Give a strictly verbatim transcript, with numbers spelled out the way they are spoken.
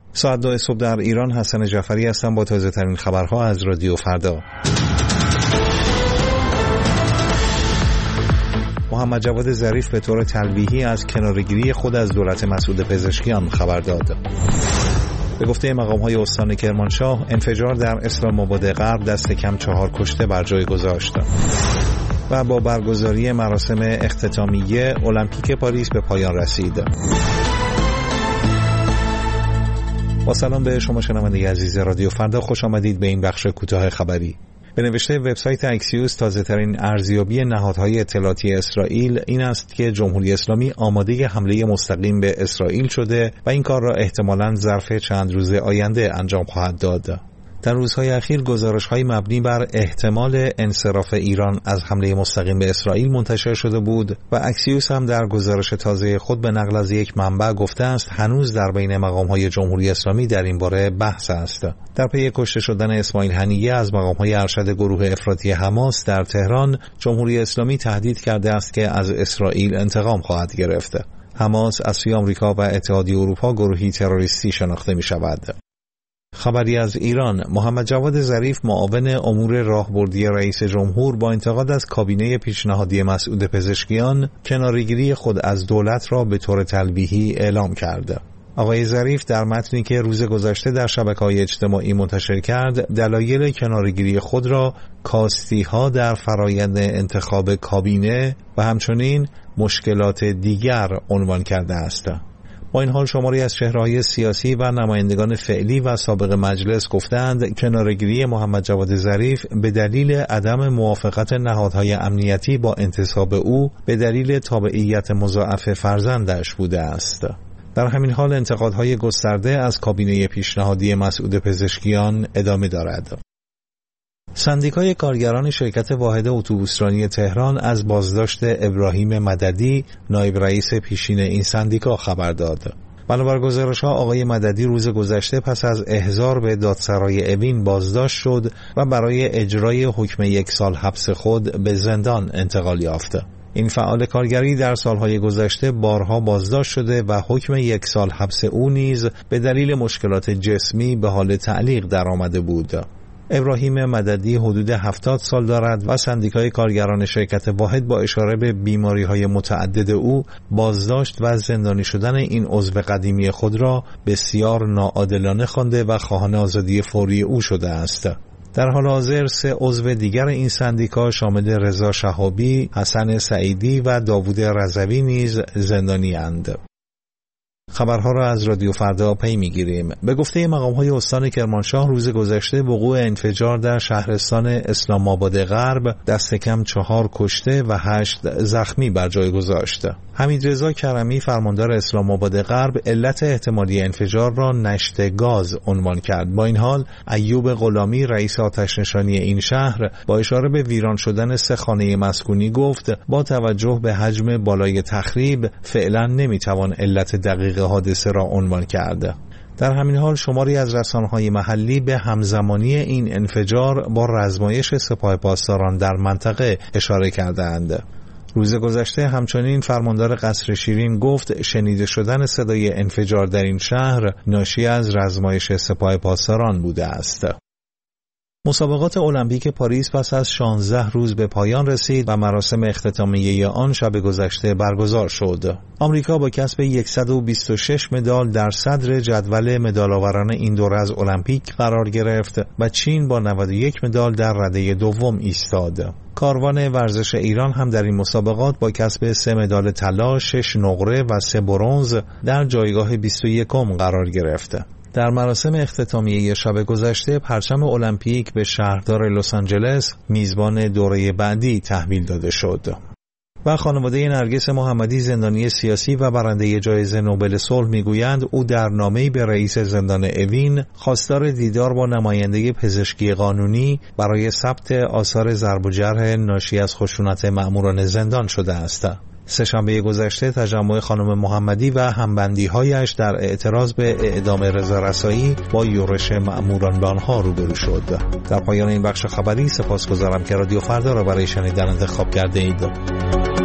ساعت دو صبح در ایران. حسن جعفری هستم با تازه ترین خبرها از رادیو فردا. محمد جواد ظریف به طور تلویحی از کناره‌گیری خود از دولت مسعود پزشکیان خبر داد. به گفته مقام‌های استان کرمانشاه، انفجار در اسلام آباد غرب دست کم چهار کشته بر جای گذاشت. و با برگزاری مراسم اختتامیه، المپیک پاریس به پایان رسید. با سلام به شما شنونده عزیز رادیو فردا، خوش آمدید به این بخش کوتاه خبری. به نوشته وبسایت اکسیوس، تازه ترین ارزیابی نهادهای اطلاعاتی اسرائیل این است که جمهوری اسلامی آماده حمله مستقیم به اسرائیل شده و این کار را احتمالاً ظرف چند روز آینده انجام خواهد داد. در روزهای اخیر گزارش‌های مبنی بر احتمال انصراف ایران از حمله مستقیم به اسرائیل منتشر شده بود و اکسیوس هم در گزارش تازه خود به نقل از یک منبع گفته است هنوز در بین مقام‌های جمهوری اسلامی در این باره بحث است. در پی کشته شدن اسماعیل هنیه از مقام‌های ارشد گروه افراطی حماس در تهران، جمهوری اسلامی تهدید کرده است که از اسرائیل انتقام خواهد گرفت. حماس از سوی آمریکا و اتحادیه اروپا گروهی تروریستی شناخته می‌شود. خبری از ایران. محمد جواد ظریف، معاون امور راهبردی رئیس جمهور، با انتقاد از کابینه پیشنهادی مسعود پزشکیان کناره‌گیری خود از دولت را به طور تلویحی اعلام کرد. آقای ظریف در متنی که روز گذشته در شبکه‌های اجتماعی منتشر کرد، دلایل کناره‌گیری خود را کاستی‌ها در فرایند انتخاب کابینه و همچنین مشکلات دیگر عنوان کرده است. با این حال شماری از چهره‌های سیاسی و نمایندگان فعلی و سابق مجلس گفتند کناره‌گیری محمد جواد ظریف به دلیل عدم موافقت نهادهای امنیتی با انتصاب او به دلیل تابعیت مضاعف فرزندش بوده است. در همین حال انتقادهای گسترده از کابینه پیشنهادی مسعود پزشکیان ادامه دارد. سندیکای کارگران شرکت واحد اتوبوسرانی تهران از بازداشت ابراهیم مددی، نایب رئیس پیشین این سندیکا خبر داد. بنابر گزارش‌ها آقای مددی روز گذشته پس از احضار به دادسرای اوین بازداشت شد و برای اجرای حکم یک سال حبس خود به زندان انتقال یافت. این فعال کارگری در سالهای گذشته بارها بازداشت شده و حکم یک سال حبس او نیز به دلیل مشکلات جسمی به حال تعلیق درآمده بود. ابراهیم مددی حدود هفتاد سال دارد و سندیکای کارگران شرکت واحد با اشاره به بیماری‌های متعدد او بازداشت و زندانی شدن این عضو قدیمی خود را بسیار ناعادلانه خوانده و خواهان آزادی فوری او شده است. در حال حاضر سه عضو دیگر این سندیکا شامل رضا شهابی، حسن سعیدی و داوود رضوی نیز زندانی اند. خبرها را از رادیو فردا پی میگیریم. به گفته مقام‌های استان کرمانشاه روز گذشته وقوع انفجار در شهرستان اسلام آباد غرب دست کم چهار کشته و هشت زخمی بر جای گذاشت. حمیدرضا کرمی، فرماندار اسلام آباد غرب، علت احتمالی انفجار را نشت گاز عنوان کرد. با این حال ایوب غلامی، رئیس آتش نشانی این شهر، با اشاره به ویران شدن سه خانه مسکونی گفت با توجه به حجم بالای تخریب فعلا نمیتوان علت دقیق حادثه را عنوان کرد. در همین حال شماری از رسانه‌های محلی به همزمانی این انفجار با رزمایش سپاه پاسداران در منطقه اشاره کردند. روز گذشته همچنین فرماندار قصر شیرین گفت شنیده شدن صدای انفجار در این شهر ناشی از رزمایش سپاه پاسداران بوده است. مسابقات المپیک پاریس پس از شانزده روز به پایان رسید و مراسم اختتامیه آن شب گذشته برگزار شد. آمریکا با کسب صد و بیست و شش مدال در صدر جدول مدال‌آوران این دوره از المپیک قرار گرفت و چین با نود و یک مدال در رده دوم ایستاد. کاروان ورزش ایران هم در این مسابقات با کسب سه مدال طلا، شش نقره و سه برنز در جایگاه بیست و یکم قرار گرفت. در مراسم اختتامیه شب گذشته پرچم المپیک به شهردار لس آنجلس میزبان دوره بعدی تحویل داده شد. و خانواده نرگس محمدی، زندانی سیاسی و برنده جایزه نوبل صلح، میگویند او در نامه‌ای به رئیس زندان اوین خواستار دیدار با نماینده پزشکی قانونی برای ثبت آثار ضرب و جرح ناشی از خشونت مأموران زندان شده است. سه‌شنبه گذشته تجمع خانم محمدی و همبندی‌هایش در اعتراض به اعدام رضا رسایی با یورش مأموران به آنها روبرو شد. در پایان این بخش خبری سپاسگزارم که رادیو فردا را برای شنیدن انتخاب کرده اید.